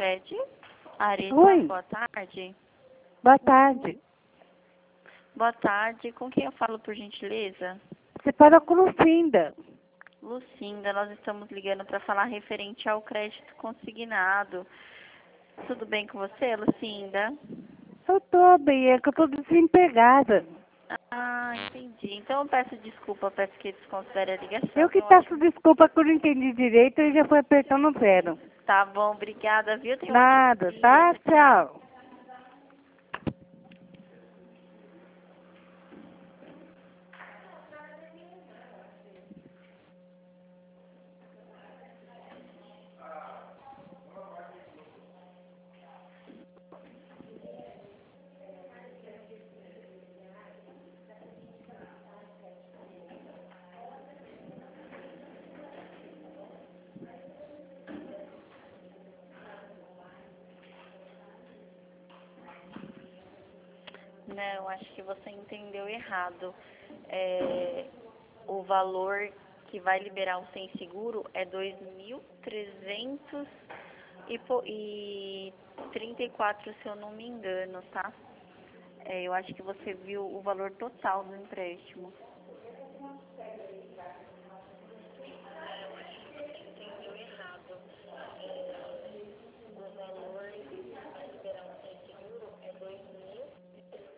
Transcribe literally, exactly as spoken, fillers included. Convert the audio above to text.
Cicred. Areta, Oi. boa tarde. Boa tarde. Boa tarde. Com quem eu falo, por gentileza? Você falou com Lucinda. Lucinda, nós estamos ligando para falar referente ao crédito consignado. Tudo bem com você, Lucinda? Eu tô bem, é que eu tô desempregada. Ah, entendi. Então eu peço desculpa, peço que desconsidere a ligação. Eu que Tenha um peço ótimo... desculpa que eu não entendi direito e já foi apertando o zero. Tá bom, obrigada, viu? Tenha um ótimo Nada, dia. tá? Tchau, tchau. Tchau. Não, acho que você entendeu errado. É, o valor que vai liberar o sem seguro é dois mil trezentos e trinta e quatro, se eu não me engano, tá? É, eu acho que você viu o valor total do empréstimo.